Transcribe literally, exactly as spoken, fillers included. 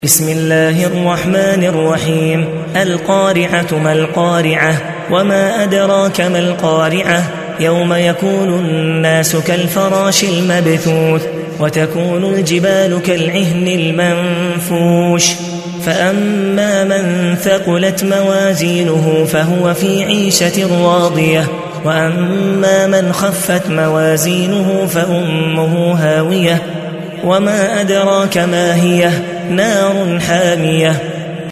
بسم الله الرحمن الرحيم. القارعة ما القارعة وما أدراك ما القارعة يوم يكون الناس كالفراش المبثوث وتكون الجبال كالعهن المنفوش فأما من ثقلت موازينه فهو في عيشة راضية وأما من خفت موازينه فأمه هاوية وما أدراك ما هي نار حامية